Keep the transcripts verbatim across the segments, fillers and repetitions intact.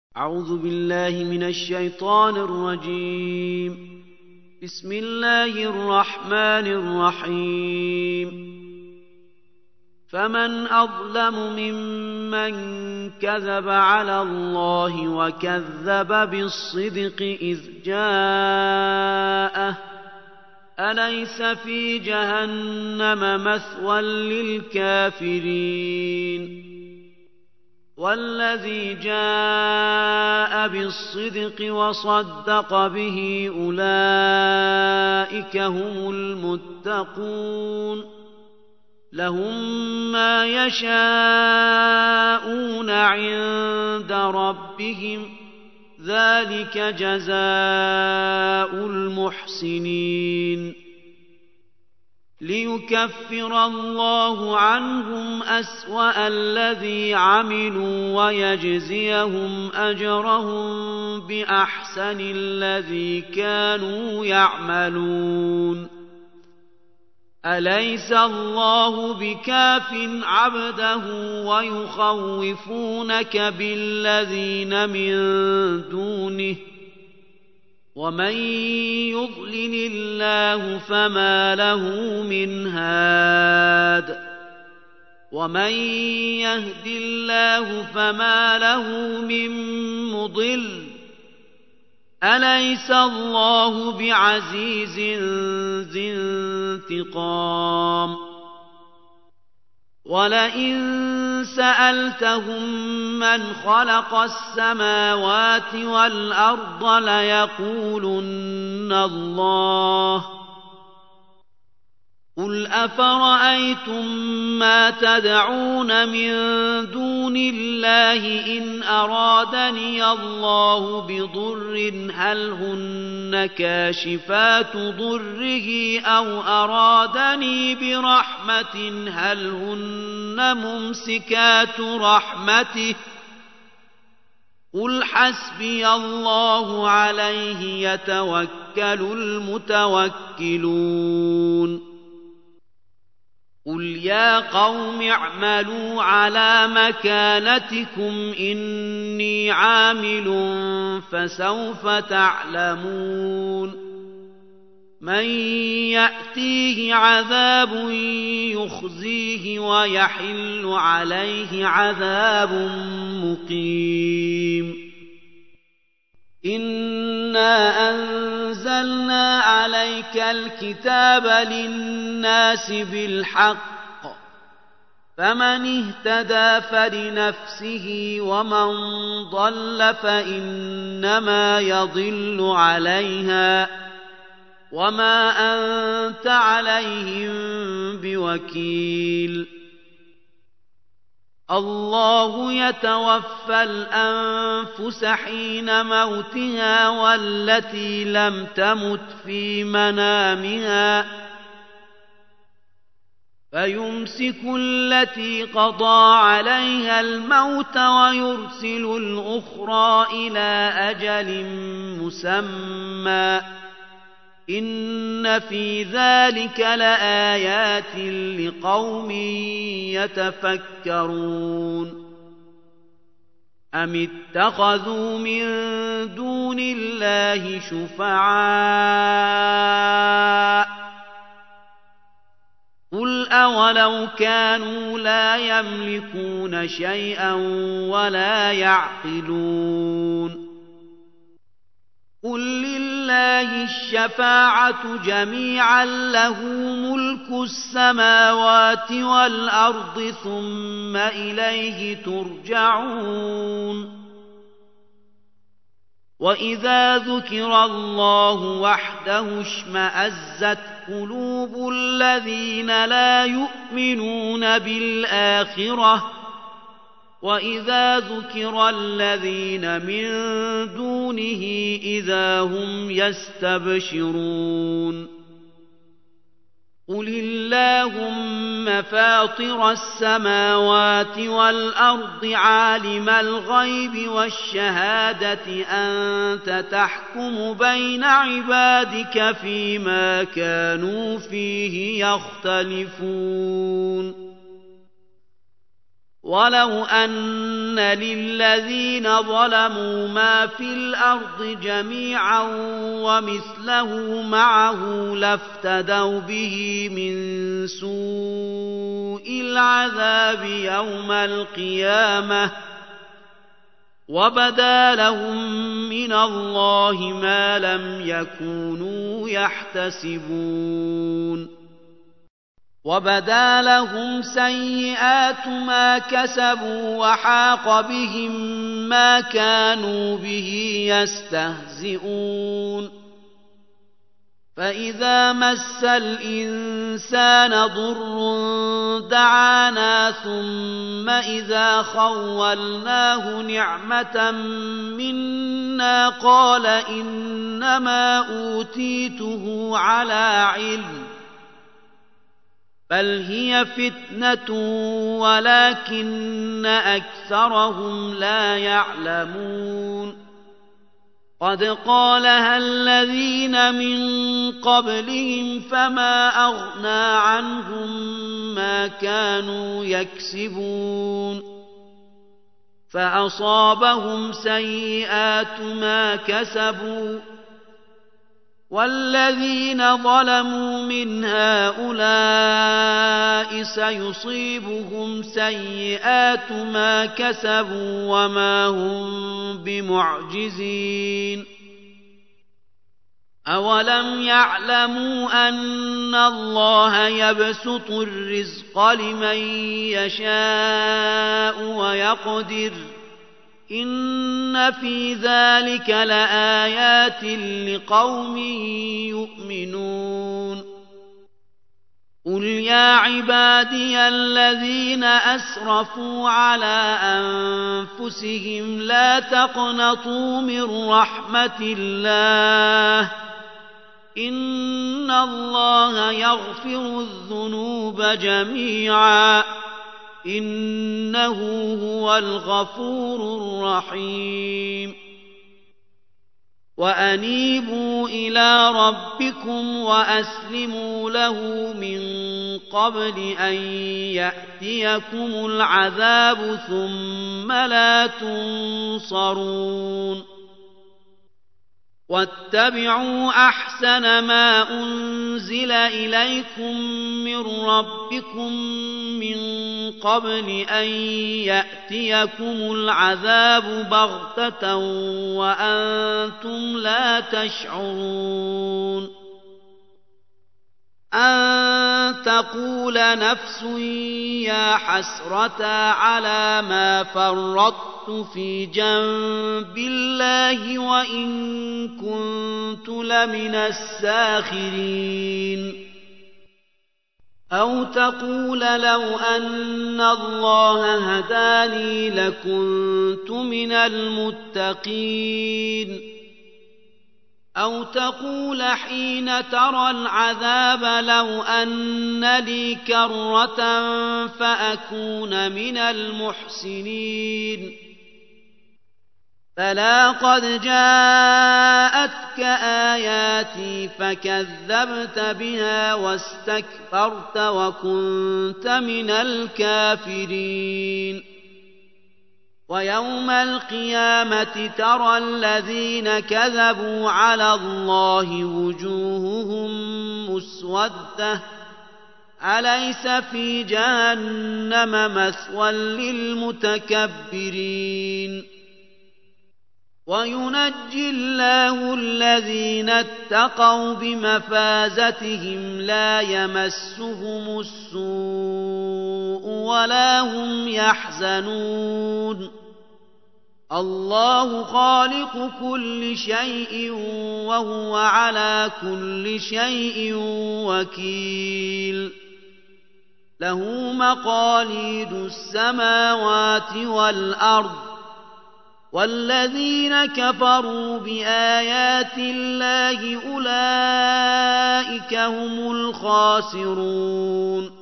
أعوذ بالله من الشيطان الرجيم. بسم الله الرحمن الرحيم. فمن أظلم ممن كذب على الله وكذب بالصدق إذ جاءه أليس في جهنم مثوى للكافرين والذي جاء بالصدق وصدق به أولئك هم المتقون لهم ما يشاءون عند ربهم ذلك جزاء المحسنين ليكفر الله عنهم أسوأ الذي عملوا ويجزيهم أجرهم بأحسن الذي كانوا يعملون أليس الله بكاف عبده ويخوفونك بالذين من دونه ومن يضلل الله فما له من هاد ومن يهد الله فما له من مضل أليس الله بعزيز ذي انتقام ولئن سألتهم من خلق السماوات والأرض ليقولن الله قل أفرأيتم ما تدعون من دون الله إن أرادني الله بضر هل هن كاشفات ضره أو أرادني برحمة هل هن ممسكات رحمته قل حسبي الله عليه يتوكل المتوكلون قل يا قوم اعملوا على مكانتكم إني عامل فسوف تعلمون من يأتيه عذاب يخزيه ويحل عليه عذاب مقيم إنا أنزلنا عليك الكتاب للناس بالحق فمن اهتدى فلنفسه ومن ضل فإنما يضل عليها وما أنت عليهم بوكيل الله يتوفى الأنفس حين موتها والتي لم تمت في منامها فيمسك التي قضى عليها الموت ويرسل الأخرى إلى أجل مسمى إن في ذلك لآيات لقوم يتفكرون أم اتخذوا من دون الله شفعاء قل أولو كانوا لا يملكون شيئا ولا يعقلون قل لله الشفاعة جميعا له ملك السماوات والأرض ثم إليه ترجعون وإذا ذكر الله وحده اشمأزت قلوب الذين لا يؤمنون بالآخرة وإذا ذكر الذين من دونه إذا هم يستبشرون قل اللهم فاطر السماوات والأرض عالم الغيب والشهادة أنت تحكم بين عبادك فيما كانوا فيه يختلفون ولو أن للذين ظلموا ما في الأرض جميعا ومثله معه لافتدوا به من سوء العذاب يوم القيامة وبدا لهم من الله ما لم يكونوا يحتسبون وبدا لهم سيئات ما كسبوا وحاق بهم ما كانوا به يستهزئون فإذا مس الإنسان ضر دعانا ثم إذا خولناه نعمة منا قال إنما أوتيته على علم بل هي فتنة ولكن أكثرهم لا يعلمون قد قالها الذين من قبلهم فما أغنى عنهم ما كانوا يكسبون فأصابهم سيئات ما كسبوا والذين ظلموا من هؤلاء سيصيبهم سيئات ما كسبوا وما هم بمعجزين أولم يعلموا أن الله يبسط الرزق لمن يشاء ويقدر إن في ذلك لآيات لقوم يؤمنون قل يا عبادي الذين أسرفوا على أنفسهم لا تقنطوا من رحمة الله إن الله يغفر الذنوب جميعا إنه هو الغفور الرحيم وأنيبوا إلى ربكم وأسلموا له من قبل أن يأتيكم العذاب ثم لا تنصرون واتبعوا أحسن ما أنزل إليكم من ربكم من قبل أن يأتيكم العذاب بغتة وأنتم لا تشعرون أن تقول نفس يا حسرة على ما فرطت في جنب الله وإن كنت لمن الساخرين أو تقول لو أن الله هداني لكنت من المتقين أو تقول حين ترى العذاب لو أن لي كرة فأكون من المحسنين فلا قد جاءتك آياتي فكذبت بها واستكبرت وكنت من الكافرين ويوم القيامة ترى الذين كذبوا على الله وجوههم مسودة أليس في جهنم مثوى للمتكبرين وينجي الله الذين اتقوا بمفازتهم لا يمسهم السوء ولا هم يحزنون الله خالق كل شيء وهو على كل شيء وكيل له مقاليد السماوات والأرض والذين كفروا بآيات الله أولئك هم الخاسرون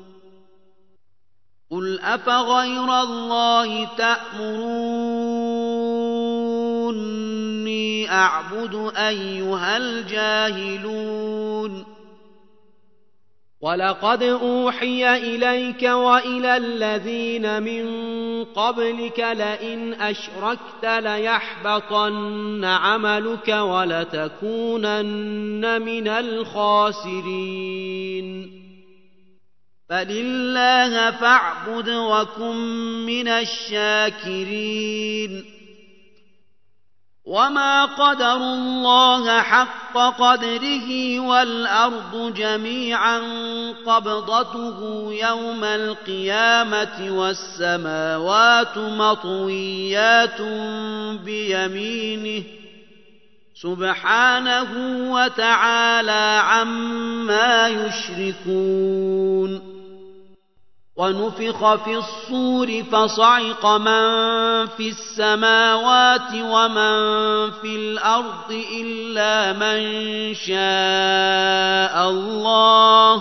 قل أفغير الله تأمروني أعبد أيها الجاهلون ولقد أوحي إليك وإلى الذين من قبلك لئن أشركت ليحبطن عملك ولتكونن من الخاسرين فلله فاعبد وكن من الشاكرين وما قدروا الله حق قدره والأرض جميعا قبضته يوم القيامة والسماوات مطويات بيمينه سبحانه وتعالى عما يشركون ونفخ في الصور فصعق من في السماوات ومن في الأرض إلا من شاء الله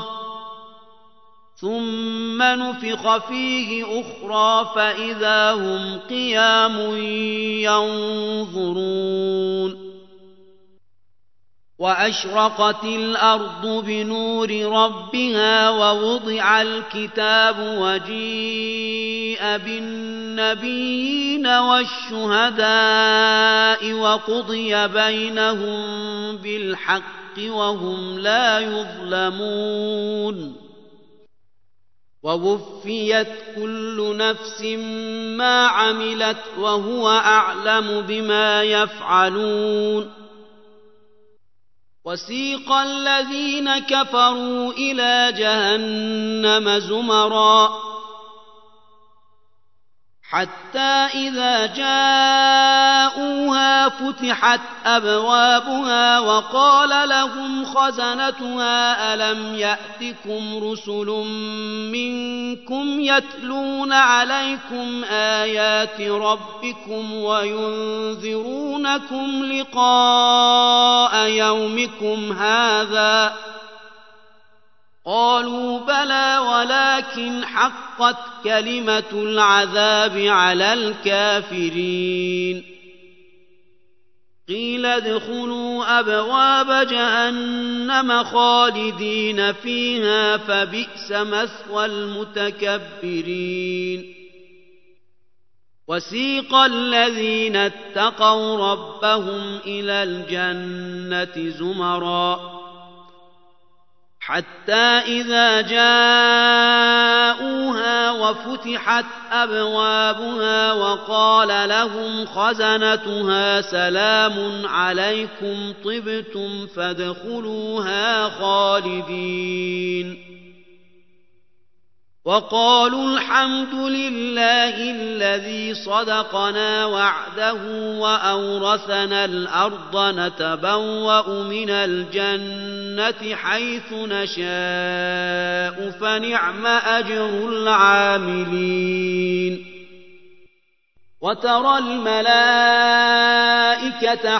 ثم نفخ فيه أخرى فإذا هم قيام ينظرون وأشرقت الأرض بنور ربها ووضع الكتاب وجيء بالنبيين والشهداء وقضي بينهم بالحق وهم لا يظلمون ووفيت كل نفس ما عملت وهو أعلم بما يفعلون وسيق الذين كفروا إلى جهنم زمرا حتى إذا جاءوها فتحت أبوابها وقال لهم خزنتها ألم يأتكم رسل منكم يتلون عليكم آيات ربكم وينذرونكم لقاء يومكم هذا قالوا بلى ولكن حقت كلمة العذاب على الكافرين قيل ادخلوا أبواب جهنم خالدين فيها فبئس مثوى المتكبرين وسيق الذين اتقوا ربهم إلى الجنة زمرا حتى إذا جاءوها وفتحت أبوابها وقال لهم خزنتها سلام عليكم طبتم فادخلوها خالدين وقالوا الحمد لله الذي صدقنا وعده وأورثنا الأرض نتبوأ من الجنة حيث نشاء فنعم أجر العاملين وترى الملائكة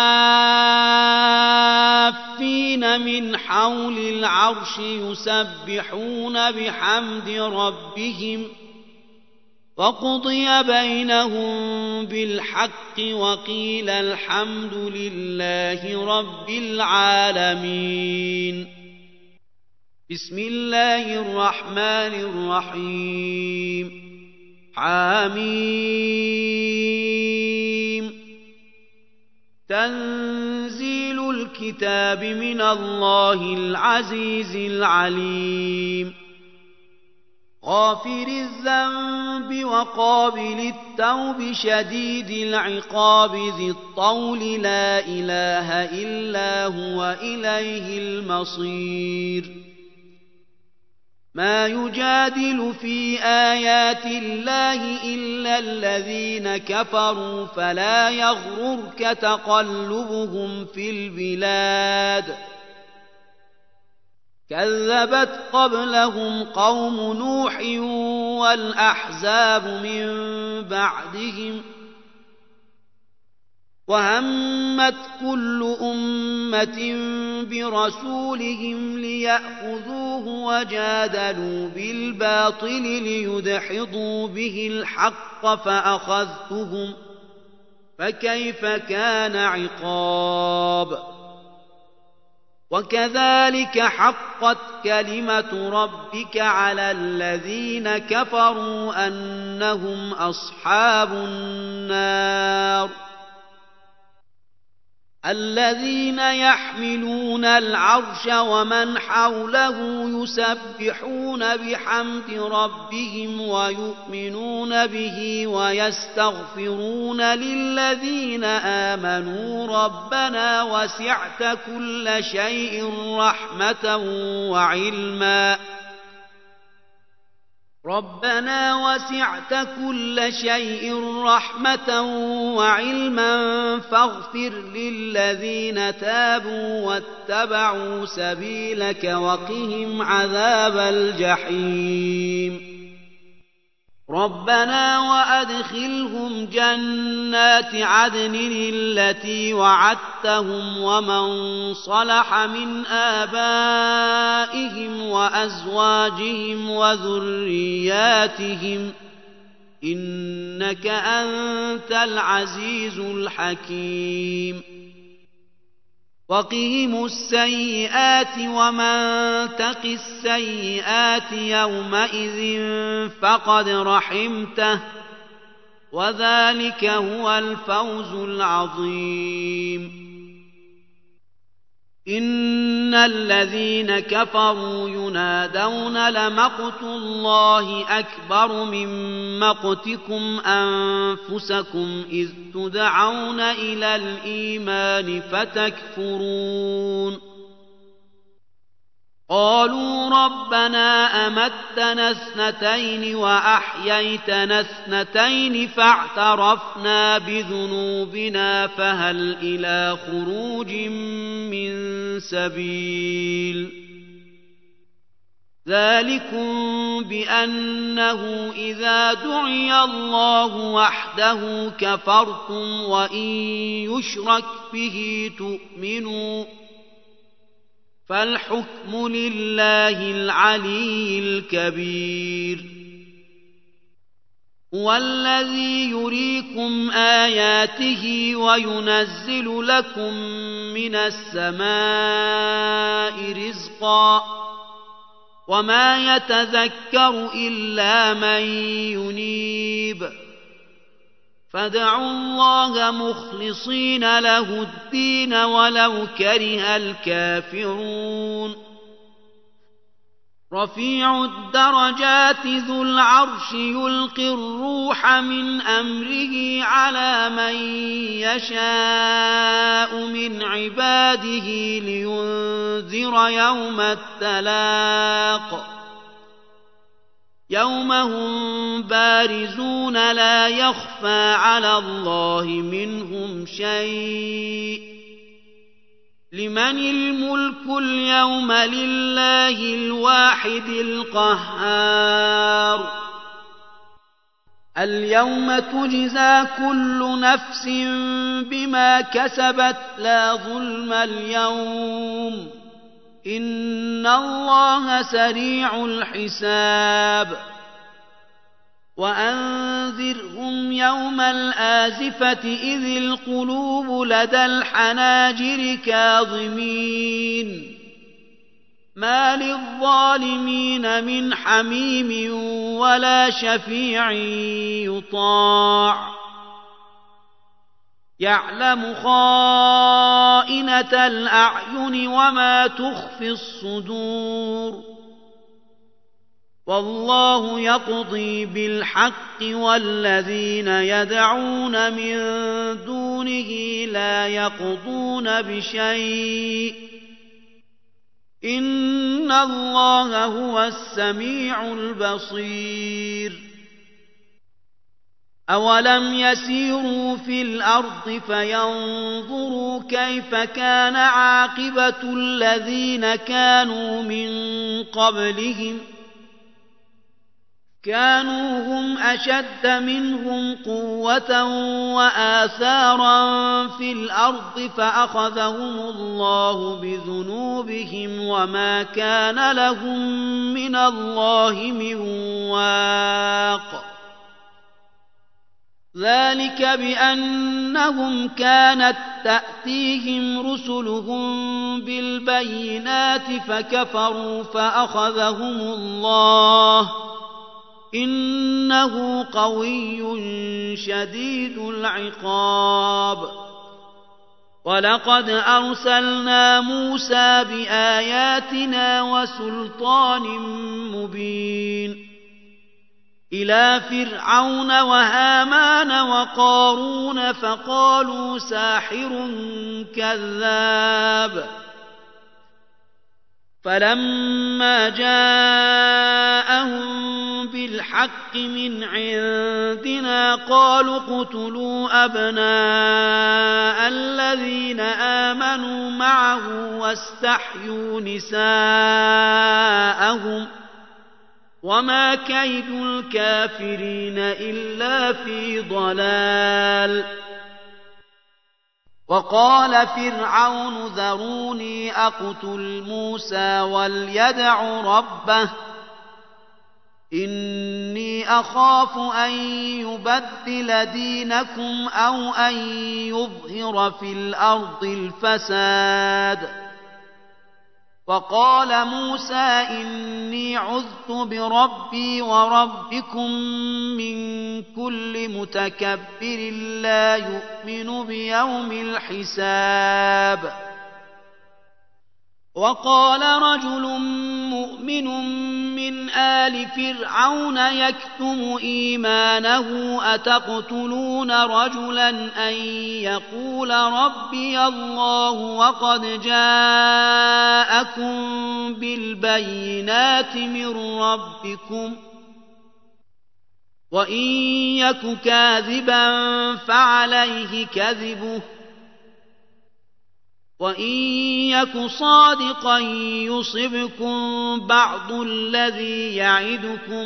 حافين من حول العرش يسبحون بحمد ربهم وقضي بينهم بالحق وقيل الحمد لله رب العالمين بسم الله الرحمن الرحيم حميم تنزيل الكتاب من الله العزيز العليم غافر الذنب وقابل التوب شديد العقاب ذي الطول لا إله إلا هو إليه المصير ما يجادل في آيات الله إلا الذين كفروا فلا يغررك تقلبهم في البلاد كذبت قبلهم قوم نوح والأحزاب من بعدهم وهمت كل أمة برسولهم ليأخذوه وجادلوا بالباطل ليدحضوا به الحق فأخذتهم فكيف كان عقاب وكذلك حقت كلمة ربك على الذين كفروا أنهم أصحاب النار الذين يحملون العرش ومن حوله يسبحون بحمد ربهم ويؤمنون به ويستغفرون للذين آمنوا ربنا وسعت كل شيء رحمة وعلما ربنا وسعت كل شيء رحمة وعلما فاغفر للذين تابوا واتبعوا سبيلك وقهم عذاب الجحيم ربنا وأدخلهم جنات عدن التي وعدتهم ومن صلح من آبائهم وأزواجهم وذرياتهم إنك أنت العزيز الحكيم وقهم السيئات ومن تق السيئات يومئذ فقد رحمته وذلك هو الفوز العظيم إن الذين كفروا ينادون لمقت الله أكبر من مقتكم أنفسكم إذ تدعون إلى الإيمان فتكفرون قالوا ربنا أمتنا اثنتين وأحييتنا اثنتين فاعترفنا بذنوبنا فهل إلى خروج من سبيل ذلكم بأنه إذا دعي الله وحده كفرتم وإن يشرك به تؤمنوا فالحكم لله العلي الكبير هو الذي يريكم آياته وينزل لكم من السماء رزقا وما يتذكر إلا من ينيب فادعوا الله مخلصين له الدين ولو كره الكافرون رفيع الدرجات ذو العرش يلقي الروح من أمره على من يشاء من عباده لينذر يوم التلاق يوم هم بارزون لا يخفى على الله منهم شيء لمن الملك اليوم لله الواحد القهار اليوم تجزى كل نفس بما كسبت لا ظلم اليوم إن الله سريع الحساب وأنذرهم يوم الآزفة إذ القلوب لدى الحناجر كاظمين ما للظالمين من حميم ولا شفيع يطاع يعلم خائنة الأعين وما تخفي الصدور والله يقضي بالحق والذين يدعون من دونه لا يقضون بشيء إن الله هو السميع البصير أولم يسيروا في الأرض فينظروا كيف كان عاقبة الذين كانوا من قبلهم كانوا هم أشد منهم قوة وآثارا في الأرض فأخذهم الله بذنوبهم وما كان لهم من الله من واق ذلك بأنهم كانت تأتيهم رسلهم بالبينات فكفروا فأخذهم الله إنه قوي شديد العقاب ولقد أرسلنا موسى بآياتنا وسلطان مبين إلى فرعون وهامان وقارون فقالوا ساحر كذاب فلما جاءهم بالحق من عندنا قالوا اقتلوا أبناء الذين آمنوا معه واستحيوا نساءهم وما كيد الكافرين إلا في ضلال وقال فرعون ذروني أقتل موسى وليدع ربه إني أخاف أن يبدل دينكم أو أن يظهر في الأرض الفساد وقال موسى إني عذت بربي وربكم من كل متكبر لا يؤمن بيوم الحساب وقال رجل مؤمن من آل فرعون يكتم إيمانه أتقتلون رجلا أن يقول ربي الله وقد جاءكم بالبينات من ربكم وإن يك كاذبا فعليه كذبه وإن يك صادقا يصبكم بعض الذي يعدكم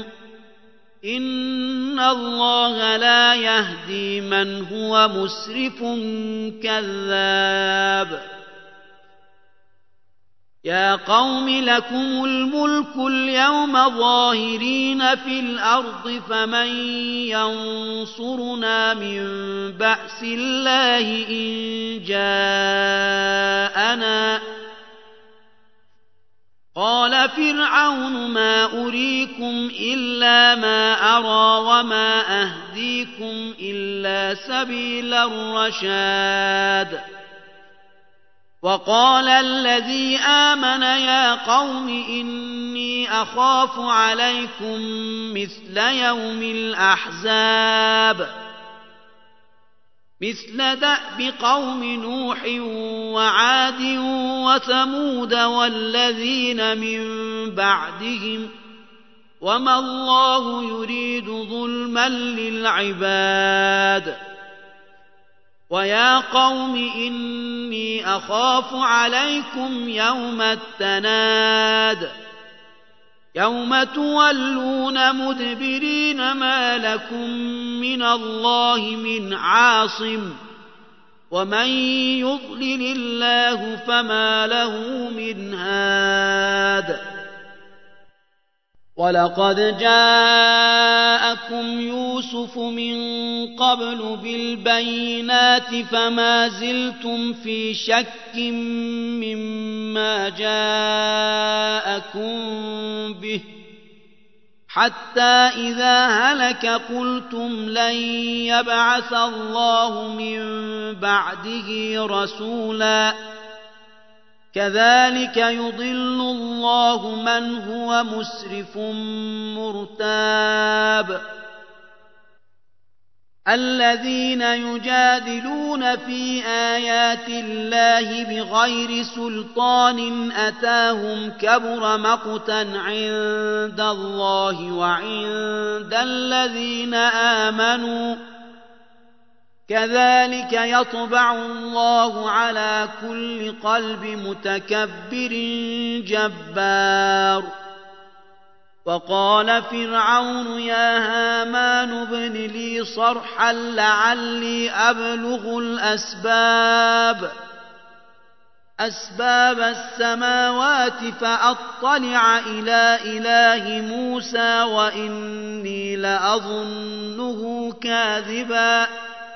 إن الله لا يهدي من هو مسرف كذاب يا قوم لكم الملك اليوم ظاهرين في الأرض فمن ينصرنا من بأس الله إن جاءنا قال فرعون ما أريكم إلا ما أرى وما أهديكم إلا سبيل الرشاد وقال الذي آمن يا قوم إني أخاف عليكم مثل يوم الأحزاب مثل دأب قوم نوح وعاد وثمود والذين من بعدهم وما الله يريد ظلما للعباد ويا قوم إني أخاف عليكم يوم التناد يوم تولون مدبرين ما لكم من الله من عاصم ومن يضلل الله فما له من هاد ولقد جاءكم يوسف من قبل بالبينات فما زلتم في شك مما جاءكم به حتى إذا هلك قلتم لن يبعث الله من بعده رسولا كذلك يضل الله من هو مسرف مرتاب الذين يجادلون في آيات الله بغير سلطان أتاهم كبر مقتا عند الله وعند الذين آمنوا كذلك يطبع الله على كل قلب متكبر جبار وقال فرعون يا هامان ابن لي صرحا لعلي أبلغ الأسباب أسباب السماوات فأطلع إلى إله موسى وإني لأظنه كاذبا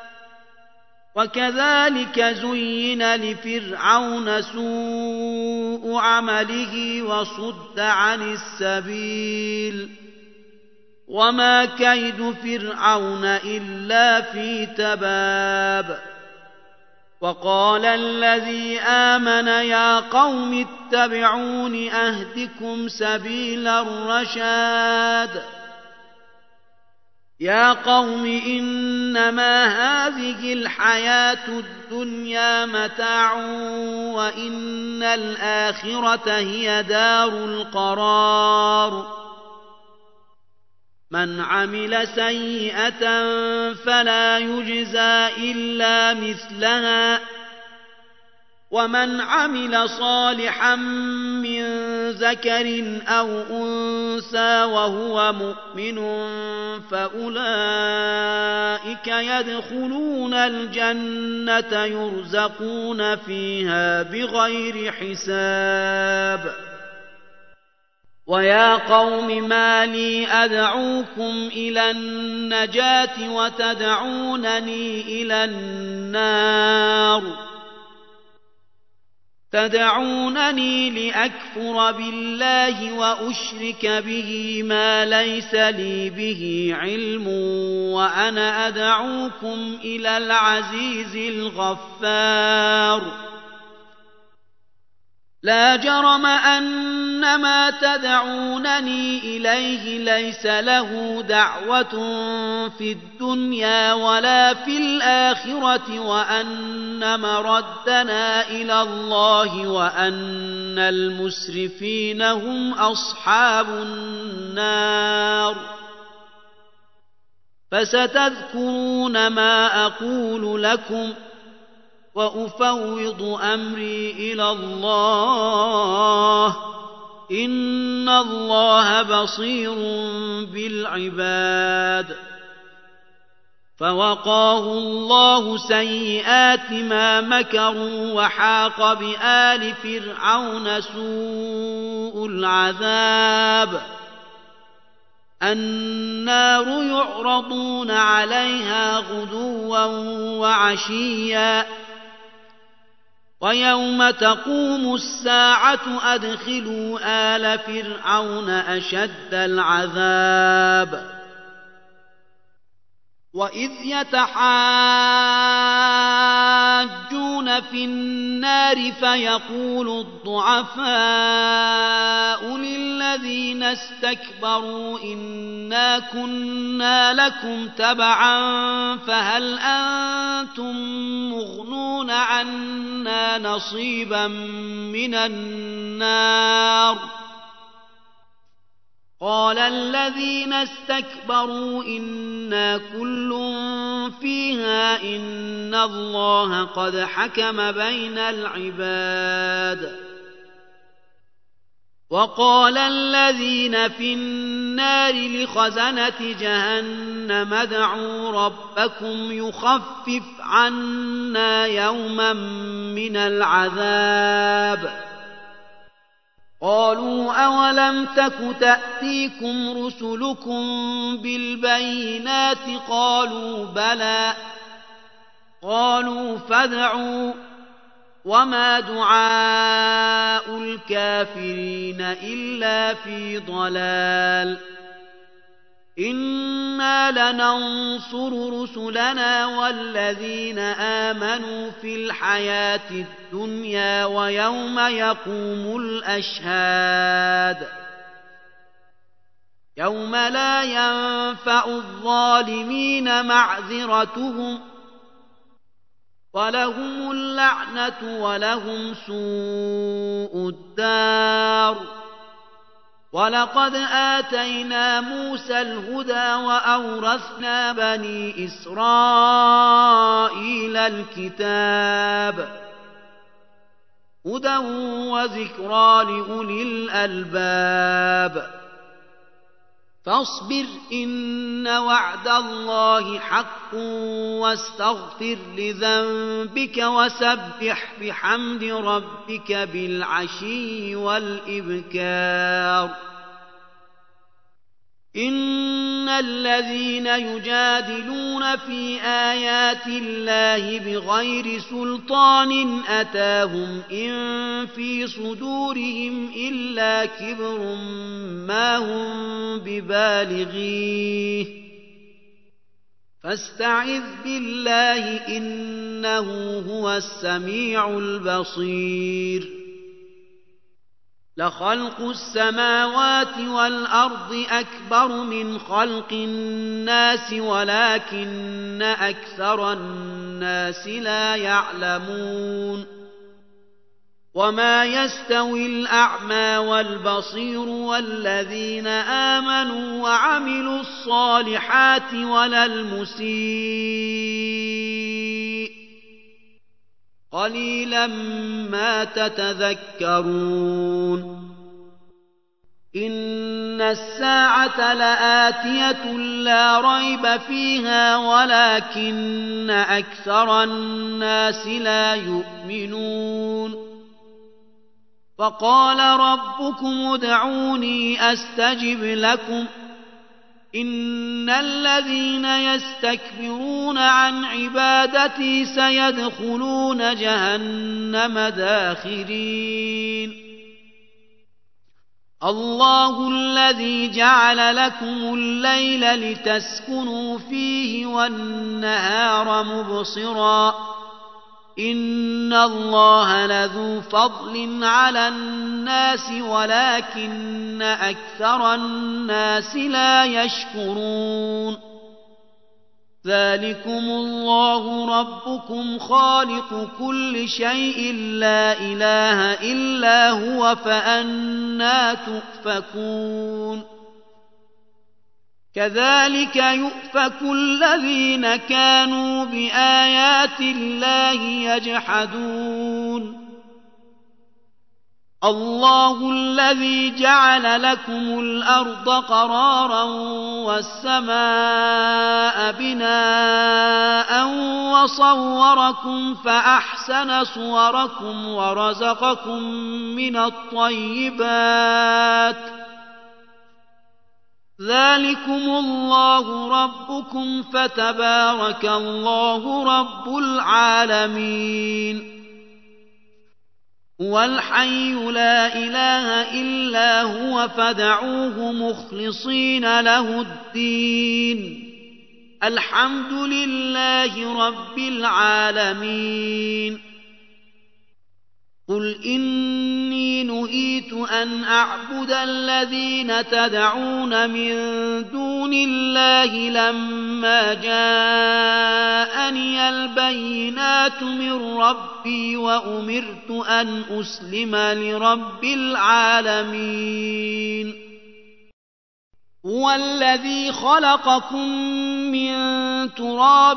وكذلك زين لفرعون سوء عمله وصد عن السبيل وما كيد فرعون إلا في تباب وقال الذي آمن يا قوم اتبعون أهدكم سبيل الرشاد يا قوم إنما هذه الحياة الدنيا متاع وإن الآخرة هي دار القرار من عمل سيئة فلا يجزى إلا مثلها ومن عمل صالحا من ذكر أو أنثى وهو مؤمن فأولئك يدخلون الجنة يرزقون فيها بغير حساب ويا قوم ما لي أدعوكم إلى النجاة وتدعونني إلى النار تدعونني لأكفر بالله وأشرك به ما ليس لي به علم وأنا أدعوكم إلى العزيز الغفار لا جرم أن ما تدعونني إليه ليس له دعوة في الدنيا ولا في الآخرة وأن مردنا إلى الله وأن المسرفين هم أصحاب النار فستذكرون ما أقول لكم وأفوض أمري إلى الله إن الله بصير بالعباد فوقاه الله سيئات ما مكروا وحاق بآل فرعون سوء العذاب النار يعرضون عليها غدوا وعشيا ويوم تقوم الساعة أدخلوا آل فرعون أشد العذاب وإذ يتحاجون في النار فيقول الضعفاء للذين استكبروا إنا كنا لكم تبعا فهل أنتم مغنون عنا نصيبا من النار قال الذين استكبروا إنا كل فيها إن الله قد حكم بين العباد وقال الذين في النار لخزنة جهنم ادعوا ربكم يخفف عنا يوما من العذاب قالوا أولم تك تأتيكم رسلكم بالبينات قالوا بلى قالوا فادعوا وما دعاء الكافرين إلا في ضلال إنا لننصر رسلنا والذين آمنوا في الحياة الدنيا ويوم يقوم الأشهاد يوم لا ينفع الظالمين معذرتهم ولهم اللعنة ولهم سوء الدار ولقد آتينا موسى الهدى وأورثنا بني إسرائيل الكتاب هدى وذكرى لأولي الألباب فاصبر إن وعد الله حق واستغفر لذنبك وسبح بحمد ربك بالعشي والإبكار إن الذين يجادلون في آيات الله بغير سلطان أتاهم إن في صدورهم إلا كبر ما هم ببالغيه فاستعذ بالله إنه هو السميع البصير لخلق السماوات والأرض أكبر من خلق الناس ولكن أكثر الناس لا يعلمون وما يستوي الأعمى والبصير والذين آمنوا وعملوا الصالحات ولا المسيء قليلا ما تتذكرون إن الساعة لآتية لا ريب فيها ولكن أكثر الناس لا يؤمنون وقال ربكم ادعوني أستجب لكم إن الذين يستكبرون عن عبادتي سيدخلون جهنم داخرين الله الذي جعل لكم الليل لتسكنوا فيه والنهار مبصرا إن الله لذو فضل على الناس ولكن أكثر الناس لا يشكرون ذلكم الله ربكم خالق كل شيء لا إله إلا هو فأنى تؤفكون كذلك يؤفك الذين كانوا بآيات الله يجحدون الله الذي جعل لكم الأرض قرارا والسماء بناء وصوركم فأحسن صوركم ورزقكم من الطيبات ذلكم الله ربكم فتبارك الله رب العالمين هو الحي لا إله إلا هو فادعوه مخلصين له الدين الحمد لله رب العالمين قل إني نهيت أن أعبد الذين تدعون من دون الله لما جاءني البينات من ربي وأمرت أن أسلم لرب العالمين هو الذي خلقكم من تراب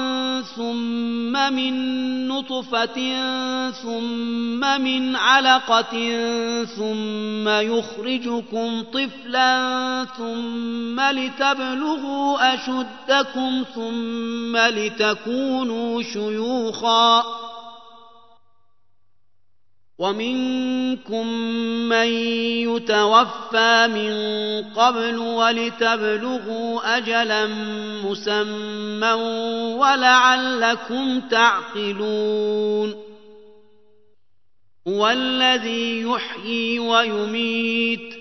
ثم من نطفة ثم من علقة ثم يخرجكم طفلا ثم لتبلغوا أشدكم ثم لتكونوا شيوخا ومنكم من يتوفى من قبل ولتبلغوا أجلا مسمى ولعلكم تعقلون هو الذي يحيي ويميت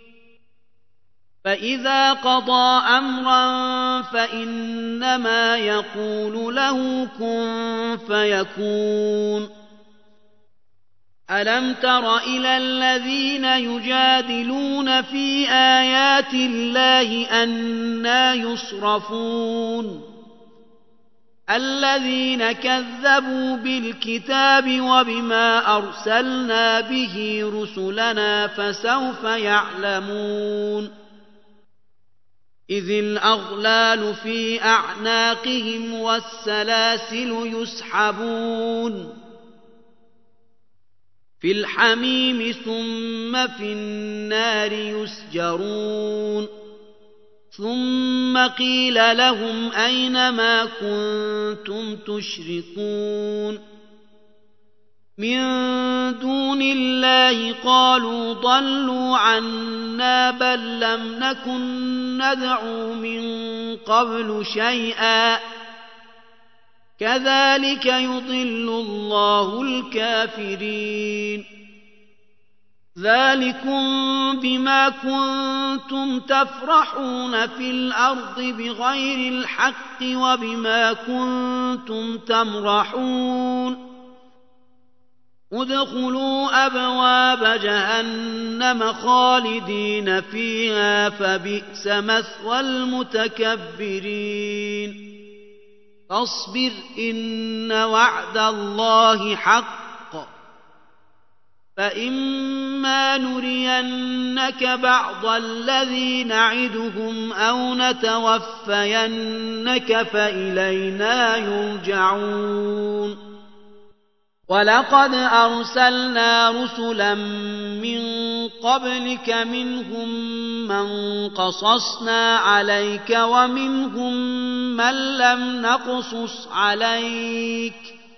فإذا قضى أمرا فإنما يقول له كن فيكون ألم تر إلى الذين يجادلون في آيات الله أنى يصرفون الذين كذبوا بالكتاب وبما أرسلنا به رسلنا فسوف يعلمون إذ الأغلال في أعناقهم والسلاسل يسحبون في الحميم ثم في النار يسجرون ثم قيل لهم أين ما كنتم تشركون من دون الله قالوا ضلوا عنا بل لم نكن ندعو من قبل شيئا كذلك يضل الله الكافرين ذلكم بما كنتم تفرحون في الأرض بغير الحق وبما كنتم تمرحون ادخلوا أبواب جهنم خالدين فيها فبئس مثوى المتكبرين فاصبر إن وعد الله حق فإما نرينك بعض الذي نعدهم أو نتوفينك فإلينا يرجعون ولقد أرسلنا رسلا من قبلك منهم من قصصنا عليك ومنهم من لم نقصص عليك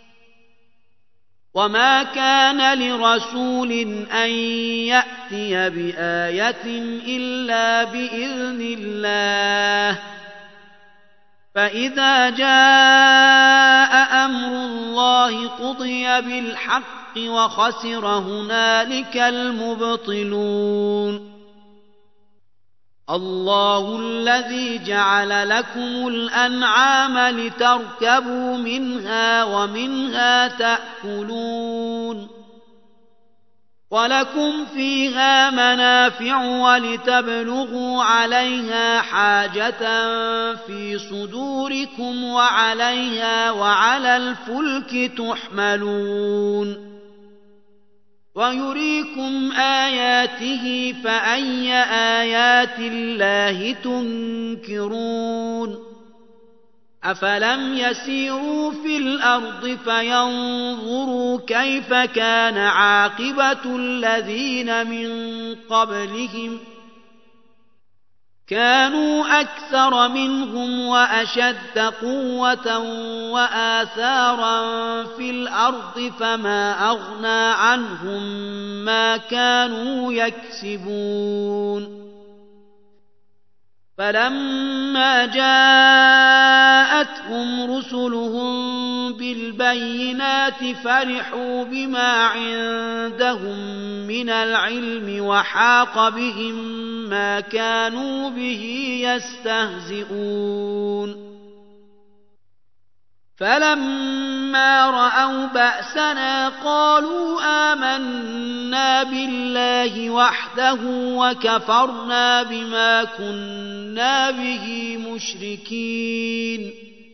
وما كان لرسول أن يأتي بآية إلا بإذن الله فإذا جاء أمر الله قضي بالحق وخسر هنالك المبطلون الله الذي جعل لكم الأنعام لتركبوا منها ومنها تأكلون ولكم فيها منافع ولتبلغوا عليها حاجة في صدوركم وعليها وعلى الفلك تحملون ويريكم آياته فأي آيات الله تنكرون أفلم يسيروا في الأرض فينظروا كيف كان عاقبة الذين من قبلهم كانوا أكثر منهم وأشد قوة وآثارا في الأرض فما أغنى عنهم ما كانوا يكسبون فلما جاءتهم رسلهم بالبينات فرحوا بما عندهم من العلم وحاق بهم ما كانوا به يستهزئون فلما رأوا بأسنا قالوا آمنا بالله وحده وكفرنا بما كنا به مشركين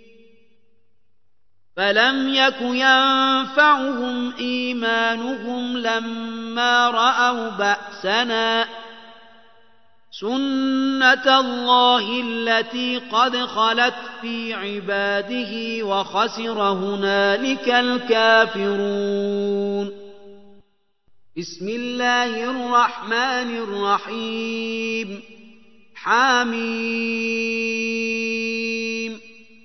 فلم يك ينفعهم إيمانهم لما رأوا بأسنا سنة الله التي قد خلت في عباده وخسر هنالك الكافرون بسم الله الرحمن الرحيم حميم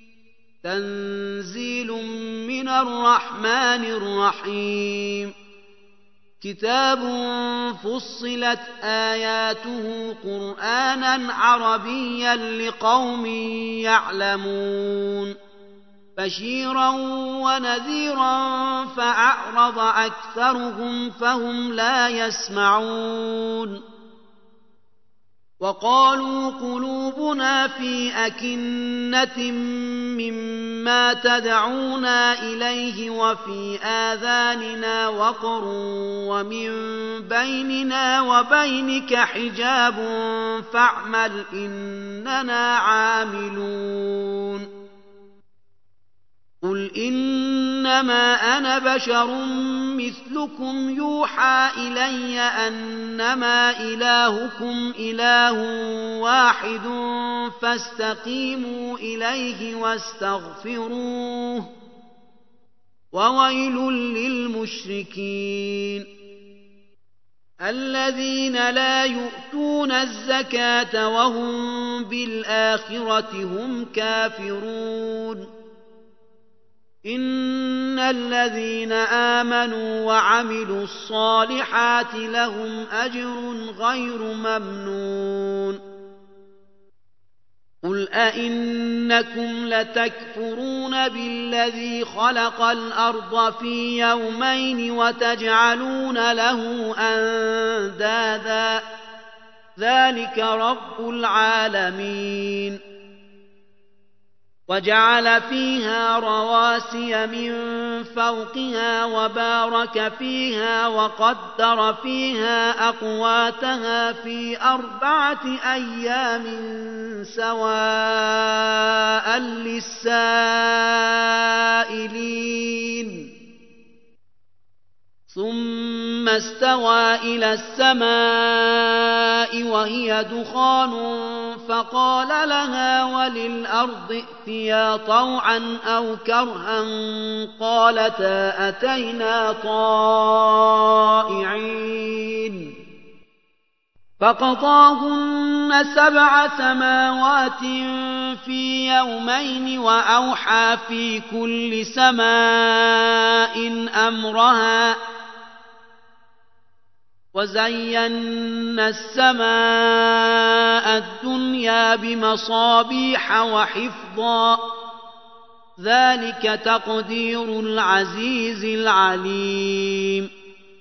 تنزيل من الرحمن الرحيم كتاب فصلت آياته قرآنا عربيا لقوم يعلمون بشيرا ونذيرا فأعرض أكثرهم فهم لا يسمعون وقالوا قلوبنا في أكنة مما تدعونا إليه وفي آذاننا وقر ومن بيننا وبينك حجاب فاعمل إننا عاملون قل إنما أنا بشر مثلكم يوحى إلي أنما إلهكم إله واحد فاستقيموا إليه واستغفروه وويل للمشركين الذين لا يؤتون الزكاة وهم بالآخرة هم كافرون إن الذين آمنوا وعملوا الصالحات لهم أجر غير ممنون قل أئنكم لتكفرون بالذي خلق الأرض في يومين وتجعلون له أندادا ذلك رب العالمين وجعل فيها رواسي من فوقها وبارك فيها وقدر فيها أقواتها في أربعة أيام سواء للسائلين ثم استوى إلى السماء وهي دخان فقال لها وللأرض ائتيا طوعا أو كرها قالتا أتينا طائعين فقضاهن سبع سماوات في يومين وأوحى في كل سماء أمرها وزينا السماء الدنيا بمصابيح وحفظا ذلك تقدير العزيز العليم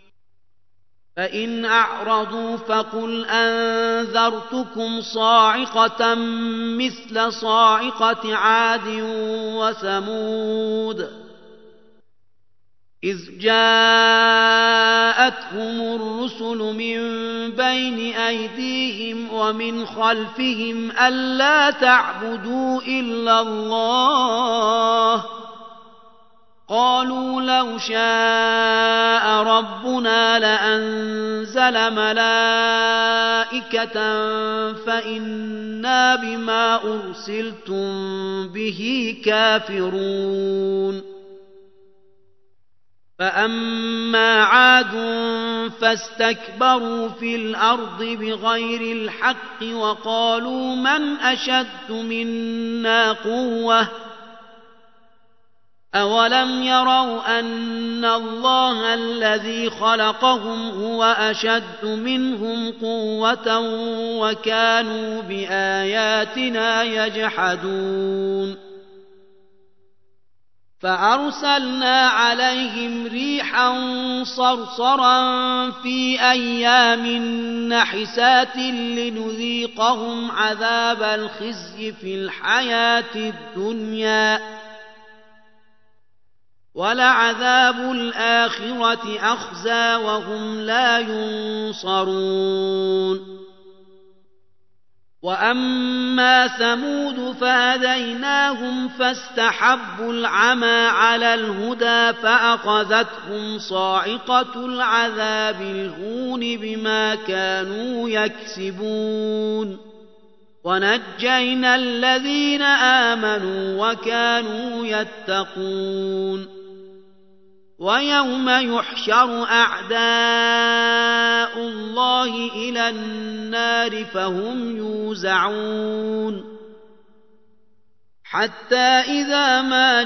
فإن أعرضوا فقل أنذرتكم صاعقة مثل صاعقة عاد وثمود إذ جاءتهم الرسل من بين أيديهم ومن خلفهم ألا تعبدوا إلا الله قالوا لو شاء ربنا لأنزل ملائكة فإنا بما أرسلتم به كافرون فأما عاد فاستكبروا في الأرض بغير الحق وقالوا من أشد منا قوة أولم يروا أن الله الذي خلقهم هو أشد منهم قوة وكانوا بآياتنا يجحدون فأرسلنا عليهم ريحا صرصرا في أيام نحسات لنذيقهم عذاب الخزي في الحياة الدنيا ولعذاب الآخرة أخزى وهم لا ينصرون وأما ثمود فهديناهم فاستحبوا العمى على الهدى فأخذتهم صاعقة العذاب الهون بما كانوا يكسبون ونجينا الذين آمنوا وكانوا يتقون ويوم يحشر أعداء الله إلى النار فهم يوزعون حتى إذا ما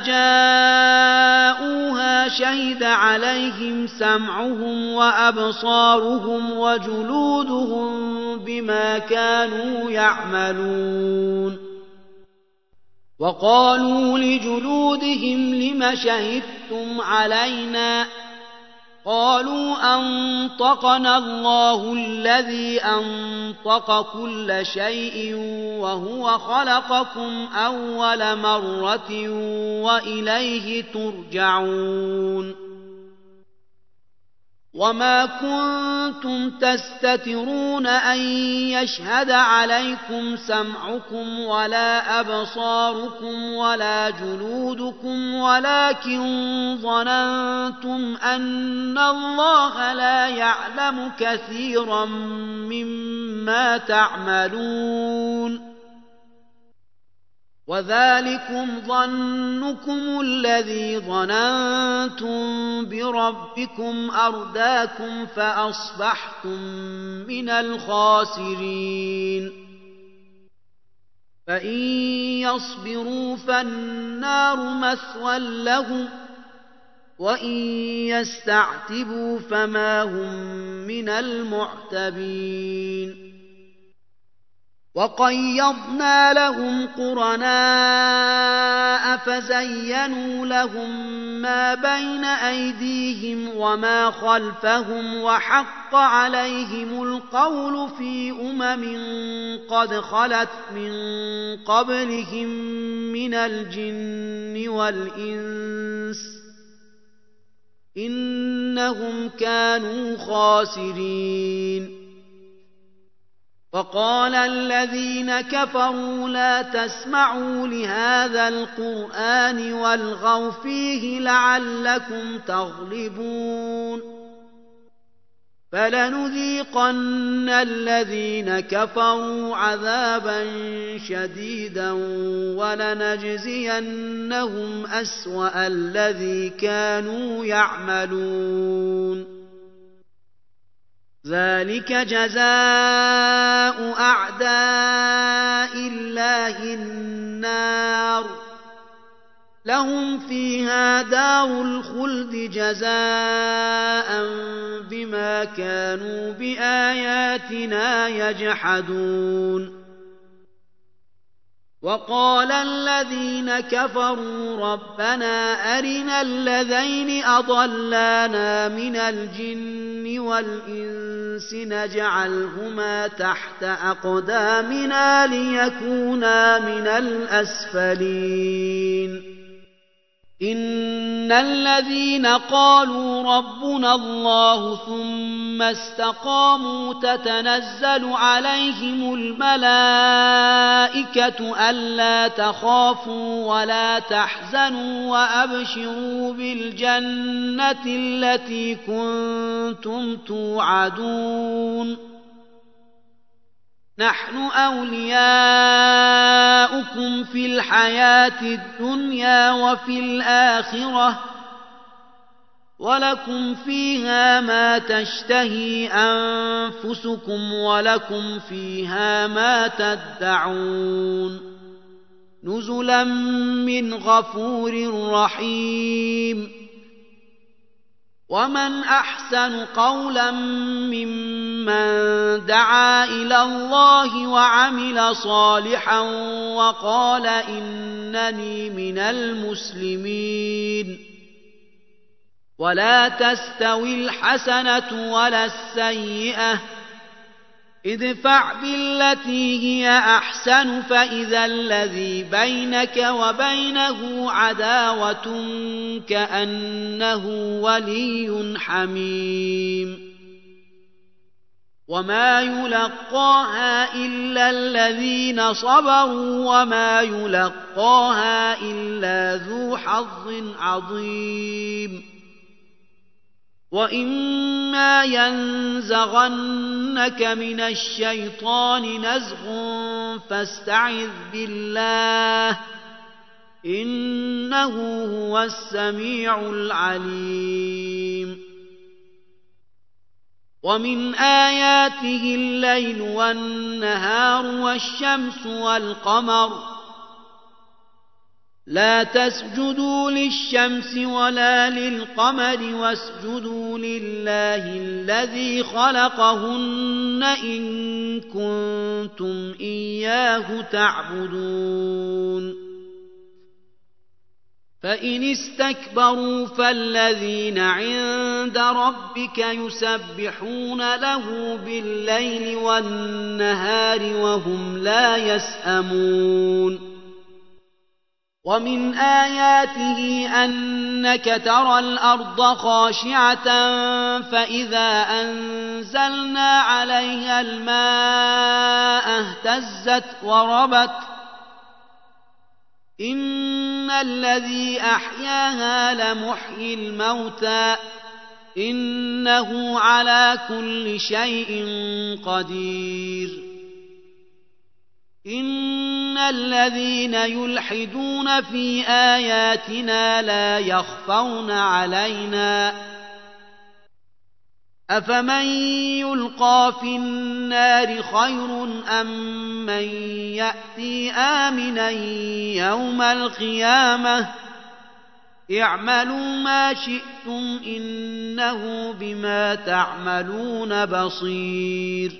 جاءوها شهد عليهم سمعهم وأبصارهم وجلودهم بما كانوا يعملون وقالوا لجلودهم لم شهدتم علينا قالوا أنطقنا الله الذي أنطق كل شيء وهو خلقكم أول مرة وإليه ترجعون وما كنتم تستترون أن يشهد عليكم سمعكم ولا أبصاركم ولا جلودكم ولكن ظننتم أن الله لا يعلم كثيرا مما تعملون وذلكم ظنكم الذي ظننتم بربكم أرداكم فأصبحتم من الخاسرين فإن يصبروا فالنار مثوى لهم وإن يستعتبوا فما هم من المعتبين وقيضنا لهم قرناء فزينوا لهم ما بين أيديهم وما خلفهم وحق عليهم القول في أمم قد خلت من قبلهم من الجن والإنس إنهم كانوا خاسرين وقال الذين كفروا لا تسمعوا لهذا القرآن والغوا فيه لعلكم تغلبون فلنذيقن الذين كفروا عذابا شديدا ولنجزينهم أسوأ الذي كانوا يعملون ذلك جزاء أعداء الله النار لهم فيها دار الخلد جزاء بما كانوا بآياتنا يجحدون وقال الذين كفروا ربنا أرنا الذين أضلانا من الجن والإنس نجعلهما تحت أقدامنا ليكونا من الأسفلين إن الذين قالوا ربنا الله ثم استقاموا تتنزل عليهم الملائكة ألا تخافوا ولا تحزنوا وأبشروا بالجنة التي كنتم توعدون نحن أولياؤكم في الحياة الدنيا وفي الآخرة ولكم فيها ما تشتهي أنفسكم ولكم فيها ما تدعون نزلا من غفور رحيم ومن أحسن قولا ممن دعا إلى الله وعمل صالحا وقال إنني من المسلمين ولا تستوي الحسنة ولا السيئة ادفع بالتي هي أحسن فإذا الذي بينك وبينه عداوة كأنه ولي حميم وما يلقاها إلا الذين صبروا وما يلقاها إلا ذو حظ عظيم وإما ينزغنك من الشيطان نزغ فاستعذ بالله إنه هو السميع العليم ومن آياته الليل والنهار والشمس والقمر لا تسجدوا للشمس ولا للقمر واسجدوا لله الذي خلقهن إن كنتم إياه تعبدون فإن استكبروا فالذين عند ربك يسبحون له بالليل والنهار وهم لا يسأمون ومن آياته أنك ترى الأرض خاشعة فإذا أنزلنا عليها الماء اهتزت وربت إن الذي أحياها لمحيي الموتى إنه على كل شيء قدير إن الذين يلحدون في آياتنا لا يخفون علينا أفمن يلقى في النار خير أم من يأتي آمنا يوم القيامة اعملوا ما شئتم إنه بما تعملون بصير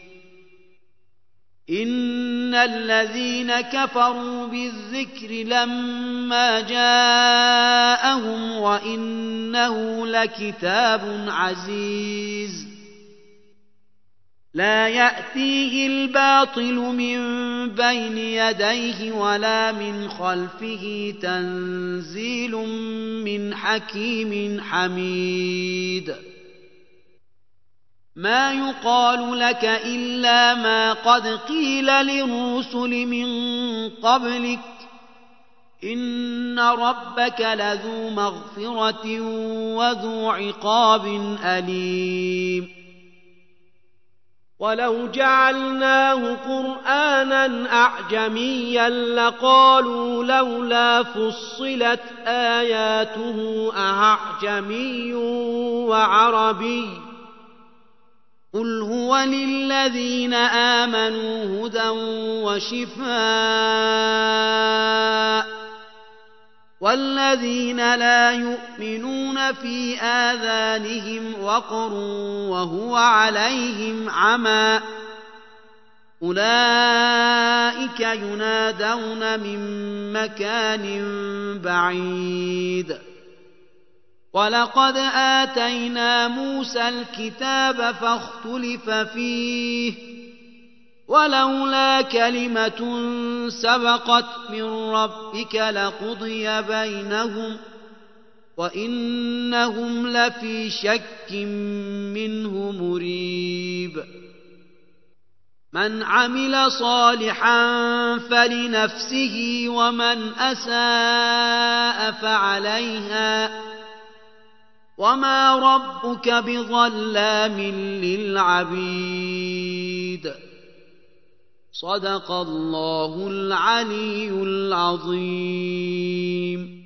إن الذين كفروا بالذكر لما جاءهم وإنه لكتاب عزيز لا يأتيه الباطل من بين يديه ولا من خلفه تنزيل من حكيم حميد ما يقال لك إلا ما قد قيل للرسل من قبلك إن ربك لذو مغفرة وذو عقاب أليم ولو جعلناه قرآنا أعجميا لقالوا لولا فصلت آياته أعجمي وعربي قل هو للذين آمنوا هدى وشفاء والذين لا يؤمنون في آذانهم وقر وهو عليهم عمى أولئك ينادون من مكان بعيد ولقد آتينا موسى الكتاب فاختلف فيه ولولا كلمة سبقت من ربك لقضي بينهم وإنهم لفي شك منه مريب من عمل صالحا فلنفسه ومن أساء فعليها وما ربك بظلام للعبيد صدق الله العلي العظيم.